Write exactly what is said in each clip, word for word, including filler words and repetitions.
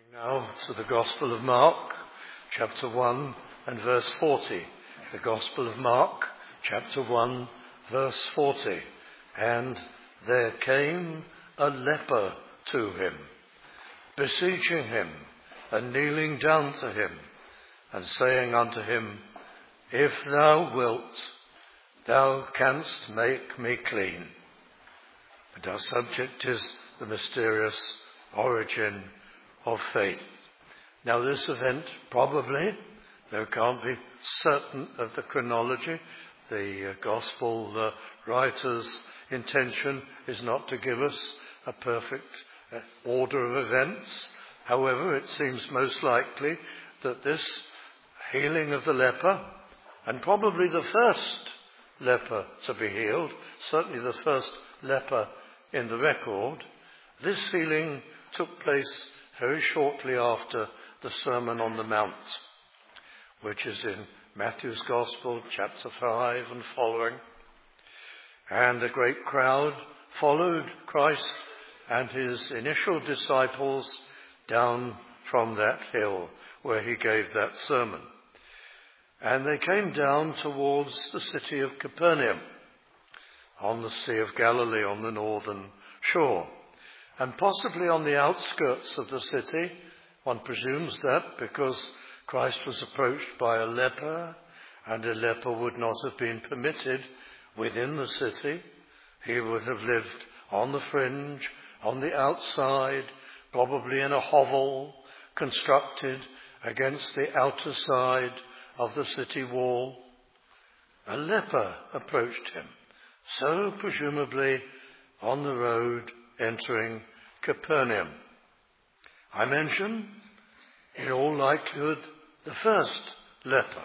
Now to the Gospel of Mark, chapter one and verse forty. The Gospel of Mark, chapter one, verse forty. And there came a leper to him, beseeching him, and kneeling down to him, and saying unto him, If thou wilt, thou canst make me clean. And our subject is the mysterious origin of faith. Now this event probably, there can't be certain of the chronology, the uh, Gospel uh, writer's intention is not to give us a perfect uh, order of events. However, it seems most likely that this healing of the leper, and probably the first leper to be healed, certainly the first leper in the record, this healing took place very shortly after the Sermon on the Mount, which is in Matthew's Gospel, chapter five and following. And a great crowd followed Christ and his initial disciples down from that hill where he gave that sermon. And they came down towards the city of Capernaum on the Sea of Galilee on the northern shore. And possibly on the outskirts of the city, one presumes that because Christ was approached by a leper, and a leper would not have been permitted within the city. He would have lived on the fringe, on the outside, probably in a hovel constructed against the outer side of the city wall. A leper approached him, so presumably on the road entering Capernaum. I mention, in all likelihood, the first leper.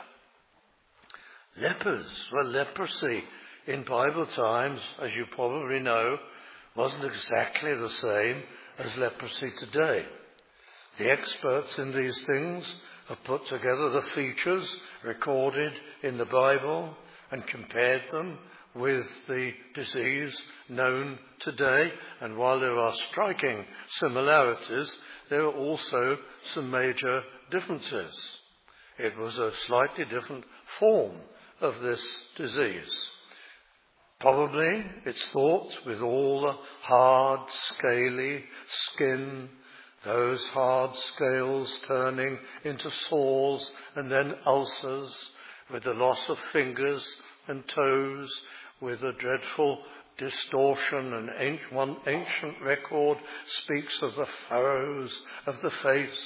Lepers, well, leprosy in Bible times, as you probably know, wasn't exactly the same as leprosy today. The experts in these things have put together the features recorded in the Bible and compared them with the disease known today. And while there are striking similarities, there are also some major differences. It was a slightly different form of this disease. Probably, it's thought, with all the hard, scaly skin, those hard scales turning into sores and then ulcers, with the loss of fingers and toes, with a dreadful distortion, and ancient, one ancient record speaks of the furrows of the face,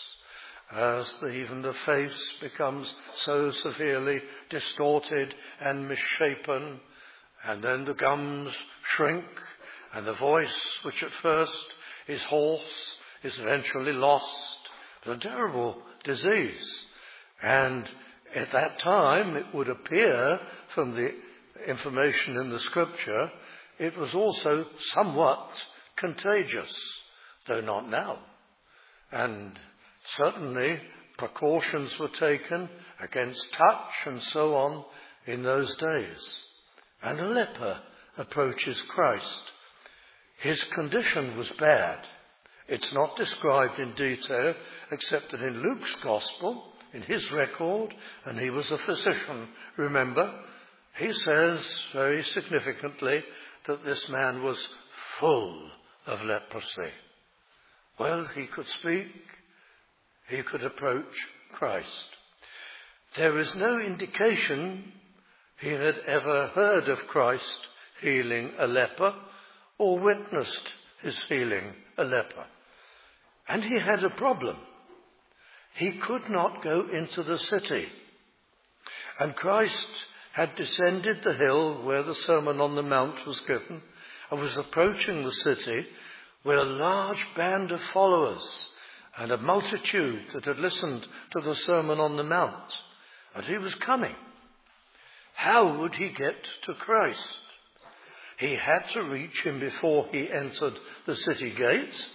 as the, even the face becomes so severely distorted and misshapen, and then the gums shrink, and the voice, which at first is hoarse, is eventually lost. It's a terrible disease. And at that time, it would appear from the information in the scripture, it was also somewhat contagious, though not now. And certainly precautions were taken against touch and so on in those days. And a leper approaches Christ. His condition was bad. It's not described in detail, except that in Luke's Gospel, in his record, and he was a physician, remember, he says very significantly that this man was full of leprosy. Well, he could speak, he could approach Christ. There is no indication he had ever heard of Christ healing a leper or witnessed his healing a leper. And he had a problem. He could not go into the city. And Christ had descended the hill where the Sermon on the Mount was given and was approaching the city with a large band of followers and a multitude that had listened to the Sermon on the Mount. And he was coming. How would he get to Christ? He had to reach him before he entered the city gates.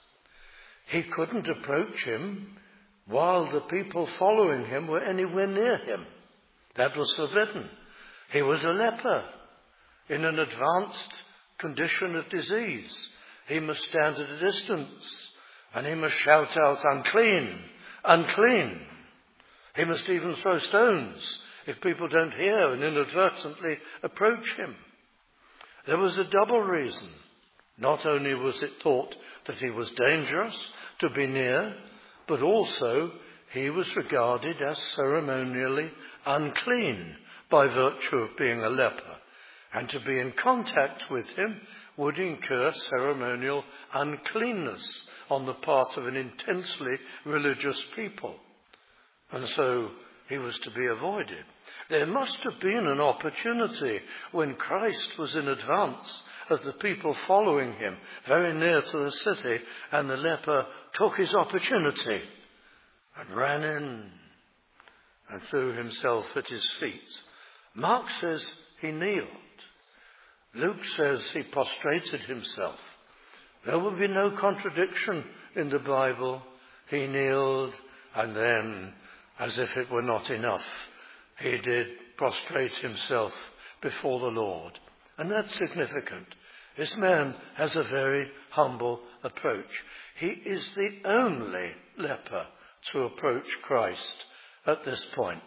He couldn't approach him while the people following him were anywhere near him. That was forbidden. He was a leper in an advanced condition of disease. He must stand at a distance And he must shout out, unclean, unclean. He must even throw stones if people don't hear and inadvertently approach him. There was a double reason. Not only was it thought that he was dangerous to be near, but also he was regarded as ceremonially unclean by virtue of being a leper, and to be in contact with him would incur ceremonial uncleanness on the part of an intensely religious people. And so he was to be avoided. There must have been an opportunity when Christ was in advance of the people following him, very near to the city, and the leper took his opportunity and ran in and threw himself at his feet. Mark says he kneeled. Luke says he prostrated himself. There will be no contradiction in the Bible. He kneeled, and then, as if it were not enough, he did prostrate himself before the Lord. And that's significant. This man has a very humble approach. He is the only leper to approach Christ at this point.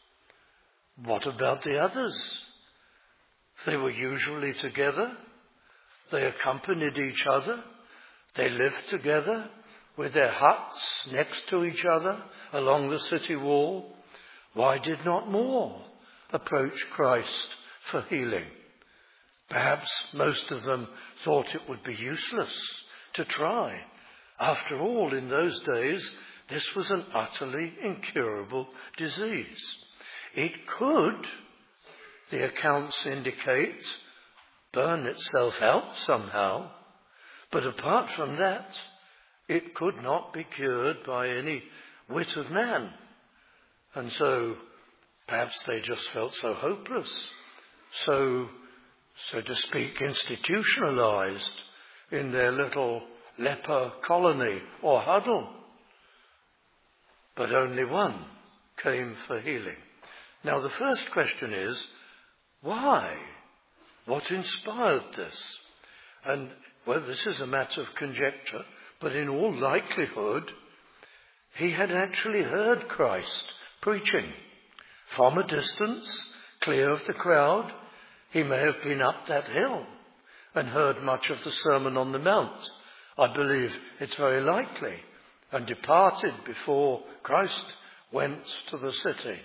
What about the others? They were usually together. They accompanied each other. They lived together with their huts next to each other along the city wall. Why did not more approach Christ for healing? Perhaps most of them thought it would be useless to try. After all, in those days, this was an utterly incurable disease. It could, the accounts indicate, burn itself out somehow. But apart from that, it could not be cured by any wit of man. And so perhaps they just felt so hopeless, so, so to speak, institutionalized in their little leper colony or huddle. But only one came for healing. Now the first question is, why? What inspired this? And, well, this is a matter of conjecture, but in all likelihood, he had actually heard Christ preaching. From a distance, clear of the crowd, he may have been up that hill and heard much of the Sermon on the Mount. I believe it's very likely, and departed before Christ went to the city.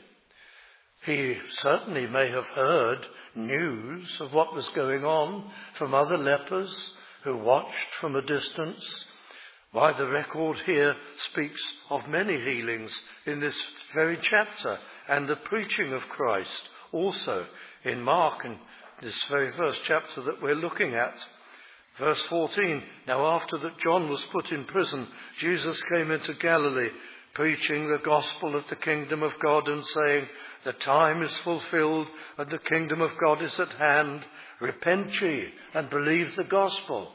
He certainly may have heard news of what was going on from other lepers who watched from a distance. Why, the record here speaks of many healings in this very chapter, and the preaching of Christ also in Mark, and this very first chapter that we're looking at. Verse fourteen, now after that John was put in prison, Jesus came into Galilee, preaching the gospel of the kingdom of God and saying, the time is fulfilled and the kingdom of God is at hand. Repent ye and believe the gospel.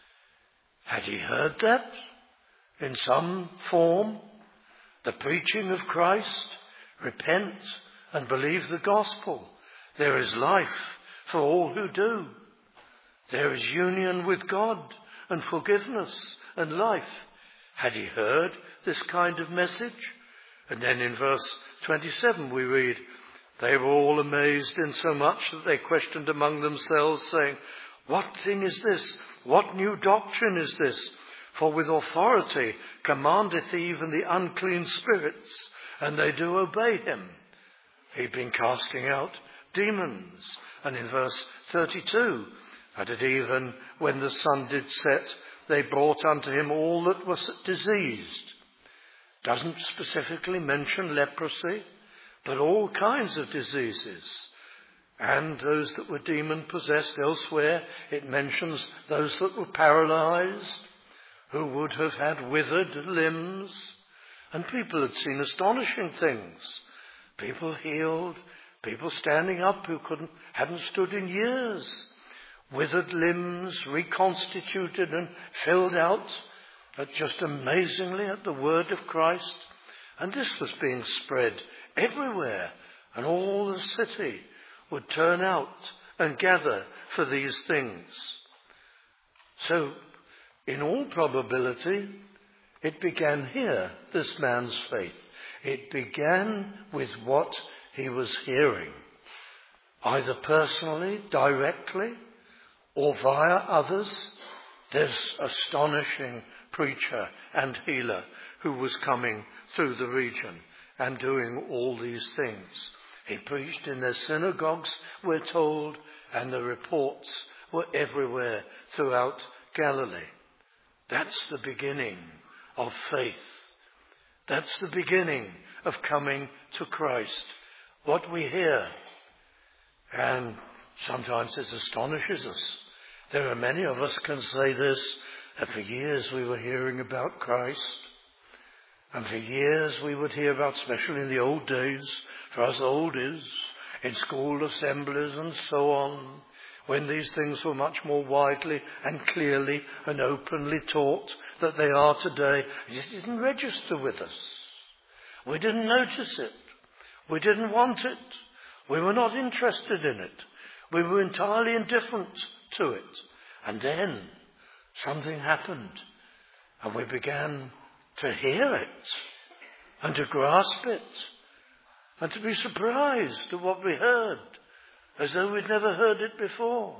Had he heard that in some form? The preaching of Christ, repent and believe the gospel. There is life for all who do. There is union with God and forgiveness and life. Had he heard this kind of message? And then in verse twenty-seven we read, they were all amazed insomuch that they questioned among themselves, saying, what thing is this? What new doctrine is this? For with authority commandeth he even the unclean spirits, and they do obey him. He'd been casting out demons. And in verse thirty-two, and it even when the sun did set, they brought unto him all that was diseased. Doesn't specifically mention leprosy, but all kinds of diseases. And those that were demon-possessed elsewhere, it mentions those that were paralyzed, who would have had withered limbs. And people had seen astonishing things. People healed, people standing up who couldn't, hadn't stood in years. Withered limbs reconstituted and filled out at just amazingly at the word of Christ. And this was being spread everywhere, and all the city would turn out and gather for these things. So, in all probability, It began here, this man's faith. It began with what he was hearing, either personally, directly, or via others. This astonishing preacher and healer who was coming through the region and doing all these things. He preached in their synagogues, we're told, and the reports were everywhere throughout Galilee. That's the beginning of faith. That's the beginning of coming to Christ. What we hear, and sometimes it astonishes us. There are many of us can say this, that for years we were hearing about Christ. And for years we would hear about, especially in the old days, for us old is, in school assemblies and so on, when these things were much more widely and clearly and openly taught than they are today. It didn't register with us. We didn't notice it. We didn't want it. We were not interested in it. We were entirely indifferent to it. And then something happened, and we began to hear it and to grasp it and to be surprised at what we heard, as though we'd never heard it before.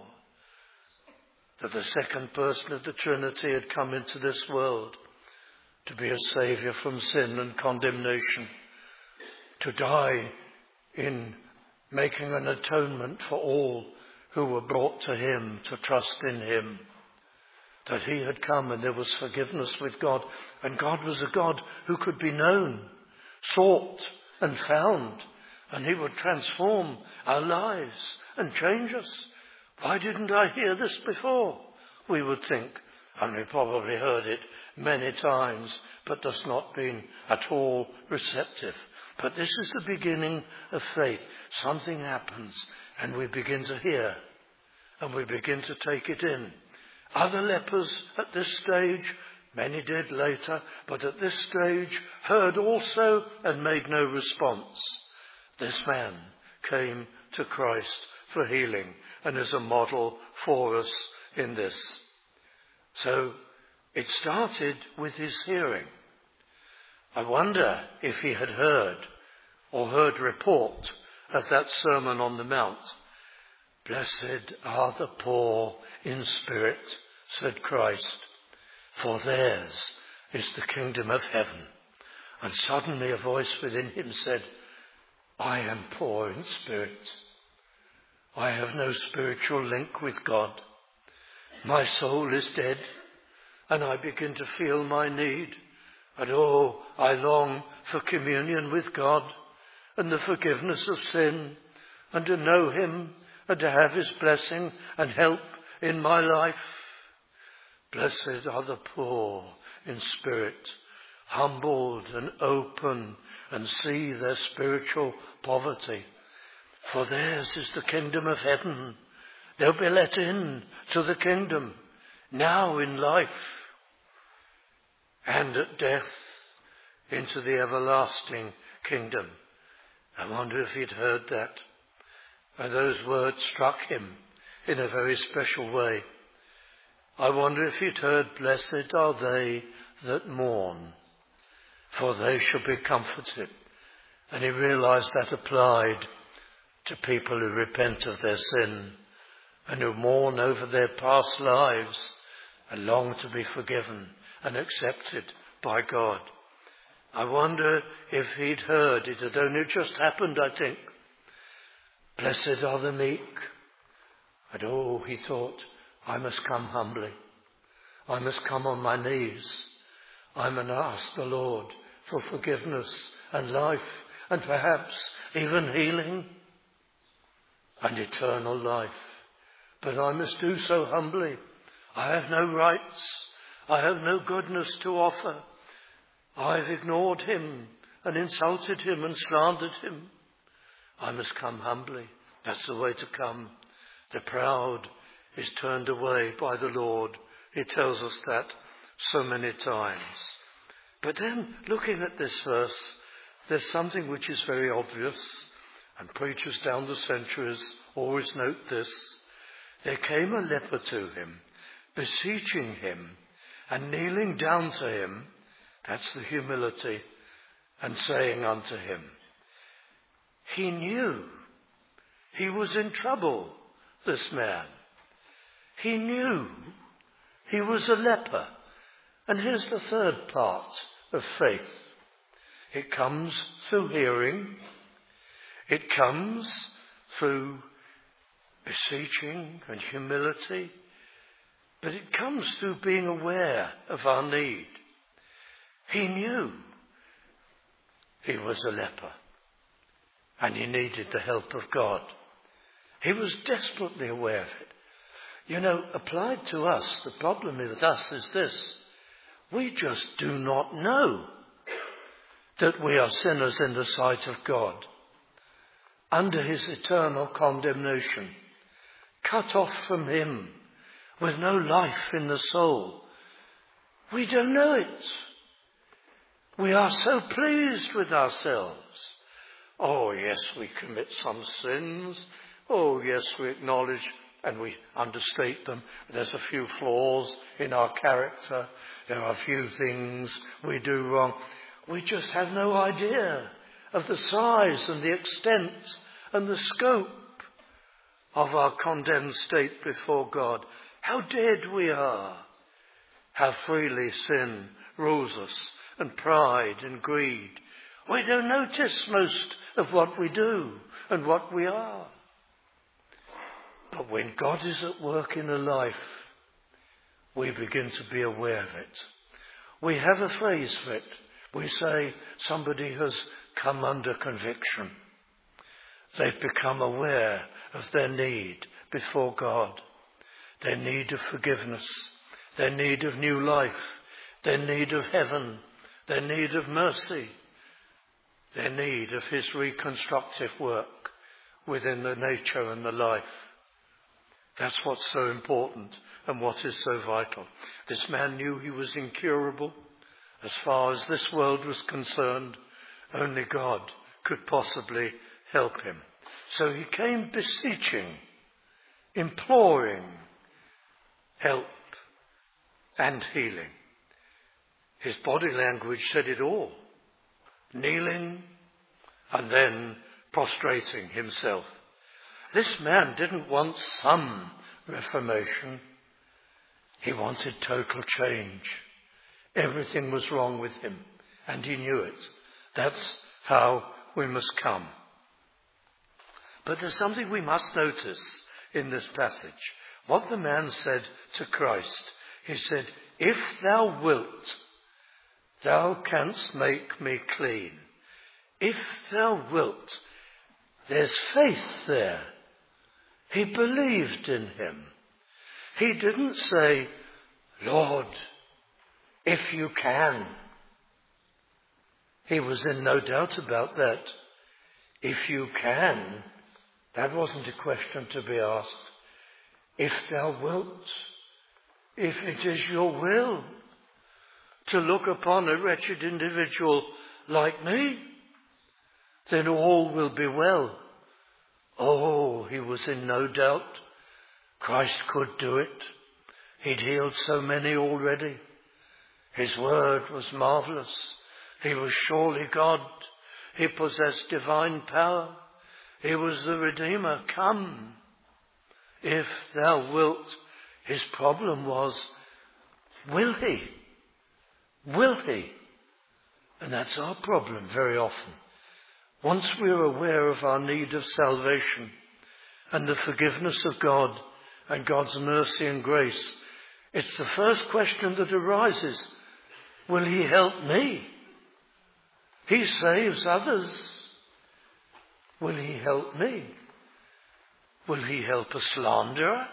That the second person of the Trinity had come into this world to be a saviour from sin and condemnation, to die in making an atonement for all who were brought to him to trust in him. That he had come and there was forgiveness with God, and God was a God who could be known, sought and found, and he would transform our lives and change us. Why didn't I hear this before? We would think, and we probably heard it many times, but thus not been at all receptive. But this is the beginning of faith. Something happens and we begin to hear and we begin to take it in. Other lepers at this stage, many did later, but at this stage heard also and made no response. This man came to Christ for healing and is a model for us in this. So it started with his hearing. I wonder if he had heard or heard report of that Sermon on the Mount. Blessed are the poor in spirit, said Christ, for theirs is the kingdom of heaven. And suddenly a voice within him said, I am poor in spirit. I have no spiritual link with God. My soul is dead, and I begin to feel my need. And oh, I long for communion with God and the forgiveness of sin, and to know him and to have his blessing and help in my life. Blessed are the poor in spirit, humbled and open, and see their spiritual poverty. For theirs is the kingdom of heaven. They'll be let in to the kingdom, now in life, and at death, into the everlasting kingdom. I wonder if he'd heard that. And those words struck him in a very special way. I wonder if he'd heard, blessed are they that mourn, for they shall be comforted. And he realized that applied to people who repent of their sin and who mourn over their past lives and long to be forgiven and accepted by God. I wonder if he'd heard. It had only just happened, I think. Blessed are the meek. And oh, he thought, I must come humbly. I must come on my knees. I must ask the Lord for forgiveness and life and perhaps even healing and eternal life. But I must do so humbly. I have no rights. I have no goodness to offer. I've ignored him and insulted him and slandered him. I must come humbly. That's the way to come. The proud is turned away by the Lord. He tells us that so many times. But then, looking at this verse, there's something which is very obvious, and preachers down the centuries always note this. There came a leper to him, beseeching him, and kneeling down to him, That's the humility. And saying unto him, he knew he was in trouble, this man. He knew he was a leper. And here's the third part of faith. It comes through hearing. It comes through beseeching and humility. But it comes through being aware of our need. He knew he was a leper. And he needed the help of God. He was desperately aware of it. You know, applied to us, the problem with us is this. We just do not know that we are sinners in the sight of God, under his eternal condemnation, cut off from him, with no life in the soul. We don't know it. We are so pleased with ourselves. Oh, yes, we commit some sins. Oh, yes, we acknowledge and we understate them. There's a few flaws in our character. There are a few things we do wrong. We just have no idea of the size and the extent and the scope of our condemned state before God. How dead we are. How freely sin rules us, and pride and greed. We don't notice most of what we do and what we are. But when God is at work in a life, we begin to be aware of it. We have a phrase for it. We say somebody has come under conviction. They've become aware of their need before God, their need of forgiveness, their need of new life, their need of heaven, their need of mercy, their need of his reconstructive work within the nature and the life. That's what's so important and what is so vital. This man knew he was incurable. As far as this world was concerned, only God could possibly help him. So he came beseeching, imploring help and healing. His body language said it all. Kneeling and then prostrating himself. This man didn't want some reformation. He wanted total change. Everything was wrong with him, and he knew it. That's how we must come. But there's something we must notice in this passage. What the man said to Christ. He said, if thou wilt, thou canst make me clean. If thou wilt. There's faith there. He believed in him. He didn't say, Lord, if you can. He was in no doubt about that. If you can, that wasn't a question to be asked. If thou wilt, if it is your will to look upon a wretched individual like me, then all will be well. Oh, he was in no doubt. Christ could do it. He'd healed so many already. His word was marvelous. He was surely God. He possessed divine power. He was the Redeemer. Come, if thou wilt. His problem was, will he? Will he? And that's our problem very often. Once we're aware of our need of salvation and the forgiveness of God and God's mercy and grace, it's the first question that arises. Will he help me? He saves others. Will he help me? Will he help a slanderer?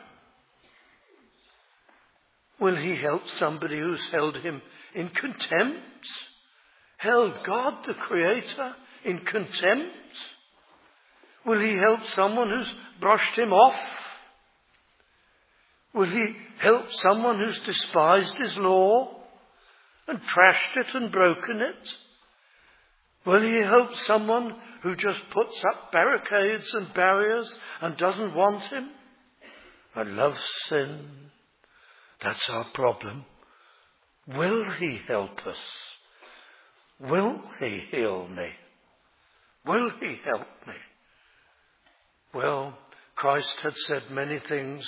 Will he help somebody who's held him in contempt? Held God, the Creator, in contempt? Will he help someone who's brushed him off? Will he help someone who's despised his law and trashed it and broken it? Will he help someone who just puts up barricades and barriers and doesn't want him and loves sin? That's our problem. Will he help us? Will he heal me? Will he help me? Well, Christ had said many things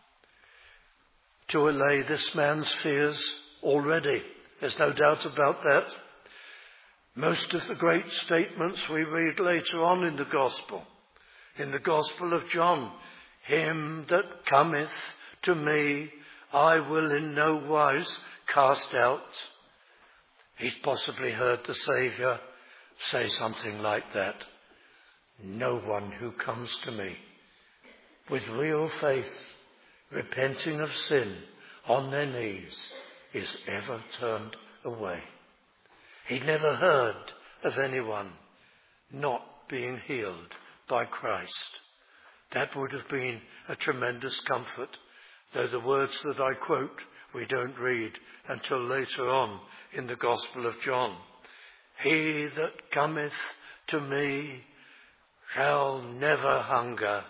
to allay this man's fears already. There's no doubt about that. Most of the great statements we read later on in the Gospel, in the Gospel of John, him that cometh to me, I will in no wise cast out. He's possibly heard the Saviour say something like that. No one who comes to me with real faith, repenting of sin on their knees, is ever turned away. He never heard of anyone not being healed by Christ. That would have been a tremendous comfort, though the words that I quote we don't read until later on in the Gospel of John. He that cometh to me shall never hunger.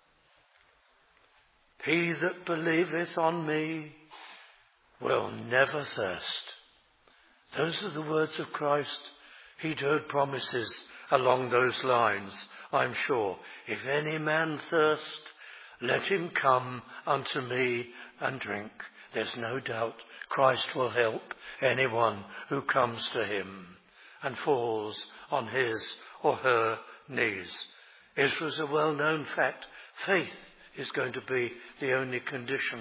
He that believeth on me will never thirst. Those are the words of Christ. He'd heard promises along those lines, I'm sure. If any man thirst, let him come unto me and drink. There's no doubt Christ will help anyone who comes to him and falls on his or her knees. It was a well-known fact. Faith is going to be the only condition.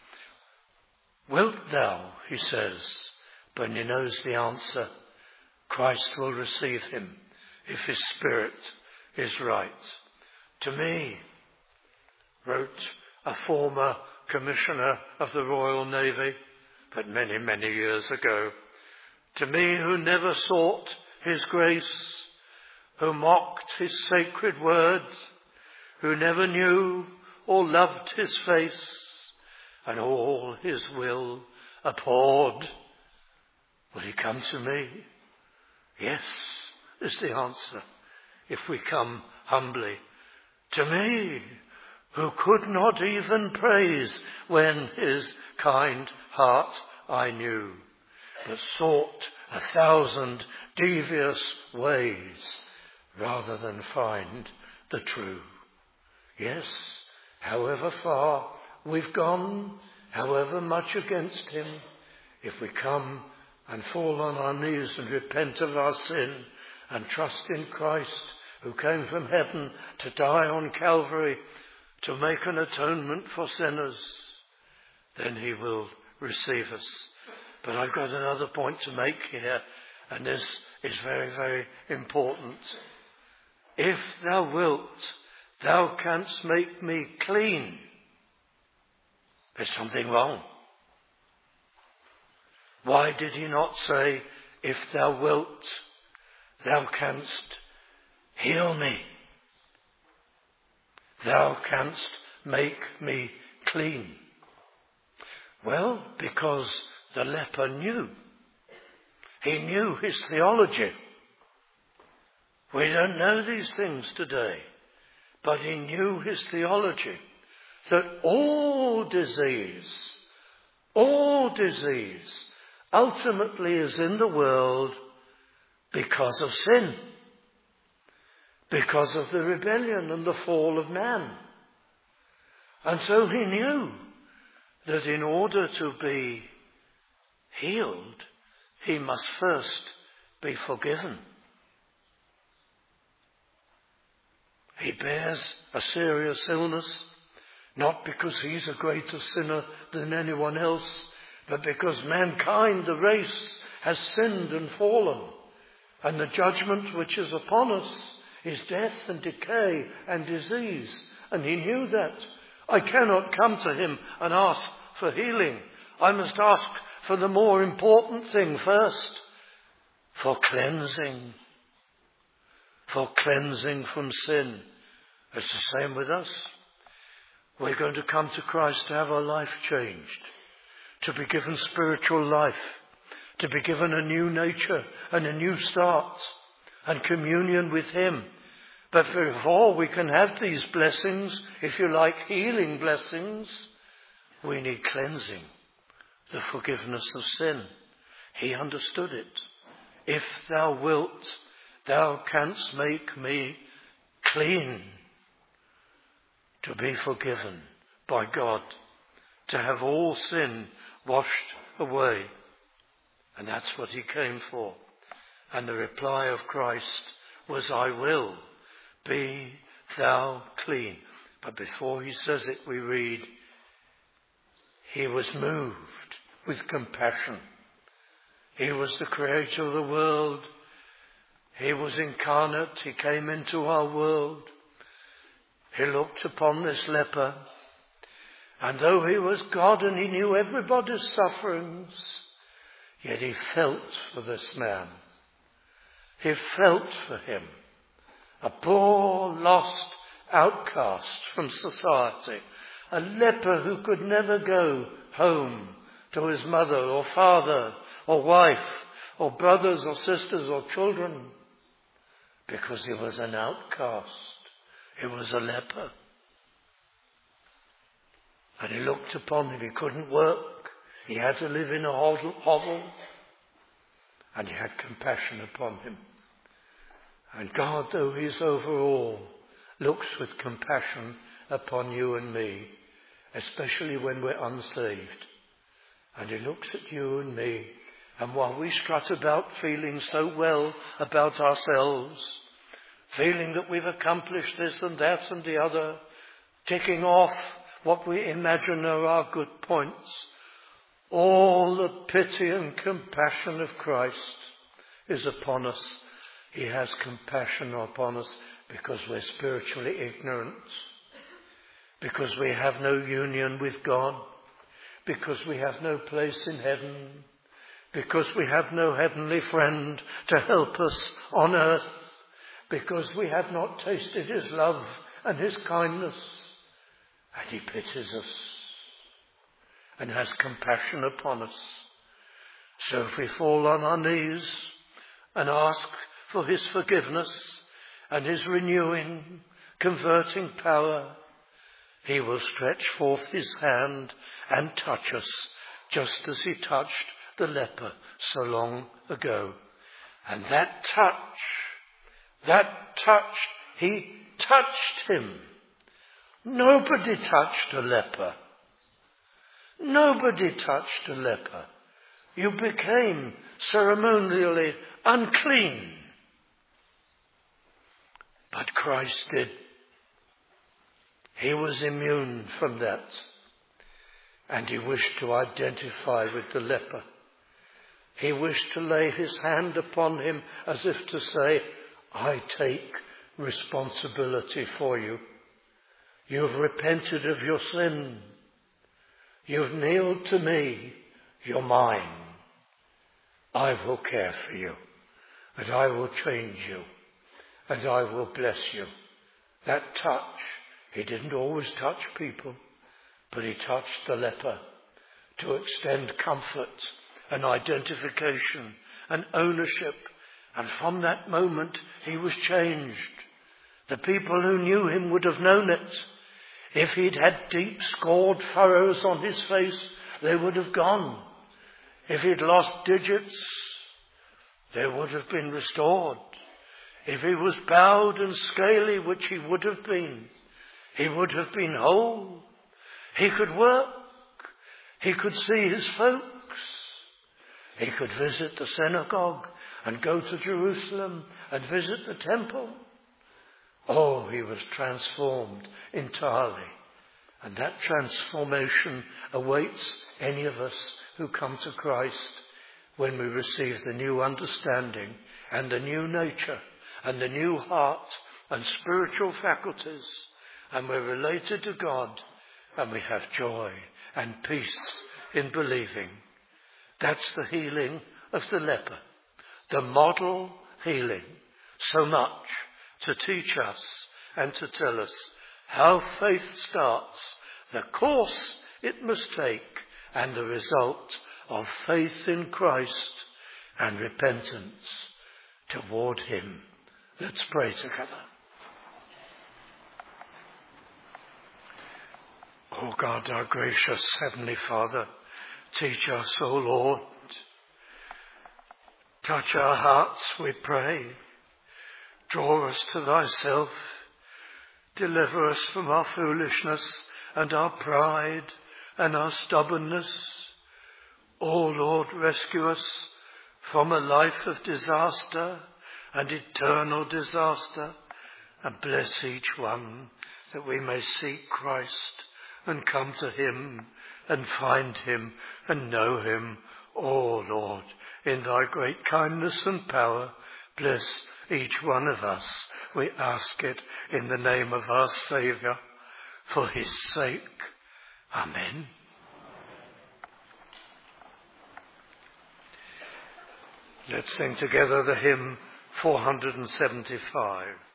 Wilt thou, he says, but he knows the answer. Christ will receive him if his spirit is right. To me, wrote a former commissioner of the Royal Navy, but many, many years ago, to me who never sought his grace, who mocked his sacred words, who never knew or loved his face, and all his will abhorred, will he come to me? Yes, is the answer, if we come humbly. To me, who could not even praise when his kind heart I knew, but sought a thousand devious ways rather than find the true. Yes, however far we've gone, however much against him, if we come and fall on our knees and repent of our sin and trust in Christ, who came from heaven to die on Calvary to make an atonement for sinners, then he will receive us. But I've got another point to make here, and this is very, very important. If thou wilt, thou canst make me clean. There's something wrong. Why did he not say, if thou wilt, thou canst heal me? Thou canst make me clean. Well, because the leper knew. He knew his theology. We don't know these things today, but he knew his theology, that all disease, all disease ultimately is in the world because of sin, because of the rebellion and the fall of man. And so he knew that in order to be healed, he must first be forgiven. He bears a serious illness, not because he's a greater sinner than anyone else, but because mankind, the race, has sinned and fallen. And the judgment which is upon us is death and decay and disease. And he knew that. I cannot come to him and ask for healing. I must ask for the more important thing first, for cleansing, for cleansing from sin. It's the same with us. We're going to come to Christ to have our life changed, to be given spiritual life, to be given a new nature and a new start and communion with him. But before we can have these blessings, if you like, healing blessings, we need cleansing, the forgiveness of sin. He understood it. if thou wilt, thou canst make me clean, to be forgiven by God, to have all sin washed away. And that's what he came for. And the reply of Christ was, I will, be thou clean. But before he says it, we read, he was moved with compassion. He was the creator of the world. He was incarnate. He came into our world. He looked upon this leper. And though he was God and he knew everybody's sufferings, yet he felt for this man. He felt for him. A poor, lost outcast from society. A leper who could never go home to his mother or father or wife or brothers or sisters or children, because he was an outcast. He was a leper. And he looked upon him. He couldn't work. He had to live in a hovel. And he had compassion upon him. And God, though he is over all, looks with compassion upon you and me, especially when we're unsaved. And he looks at you and me. And while we strut about feeling so well about ourselves, feeling that we've accomplished this and that and the other, ticking off what we imagine are our good points, all the pity and compassion of Christ is upon us. He has compassion upon us because we're spiritually ignorant, because we have no union with God, because we have no place in heaven, because we have no heavenly friend to help us on earth, because we have not tasted his love and his kindness. And he pities us and has compassion upon us. So if we fall on our knees and ask for his forgiveness and his renewing, converting power, he will stretch forth his hand and touch us, just as he touched the leper so long ago. And that touch, that touch, he touched him. Nobody touched a leper. Nobody touched a leper. You became ceremonially unclean. But Christ did. He was immune from that. And he wished to identify with the leper. He wished to lay his hand upon him as if to say, I take responsibility for you. You've repented of your sin. You've kneeled to me. You're mine. I will care for you. And I will change you. And I will bless you. That touch, he didn't always touch people, but he touched the leper to extend comfort and identification and ownership. And from that moment, he was changed. The people who knew him would have known it. If he'd had deep scored furrows on his face, they would have gone. If he'd lost digits, they would have been restored. If he was bowed and scaly, which he would have been, he would have been whole. He could work. He could see his folks. He could visit the synagogue and go to Jerusalem and visit the temple. Oh, he was transformed entirely. And that transformation awaits any of us who come to Christ when we receive the new understanding and the new nature and the new heart and spiritual faculties. And we're related to God and we have joy and peace in believing. That's the healing of the leper. The model healing. So much to teach us and to tell us how faith starts, the course it must take, and the result of faith in Christ and repentance toward him. Let's pray together. O God, our gracious Heavenly Father, teach us, O Lord, Touch our hearts, we pray. Draw us to thyself. Deliver us from our foolishness and our pride and our stubbornness. O Lord, rescue us from a life of disaster and eternal disaster, and bless each one that we may seek Christ and come to him and find him and know him. O Lord, in thy great kindness and power, bless each one of us. We ask it in the name of our Saviour, for his sake. Amen. Let's sing together the hymn four hundred seventy-five.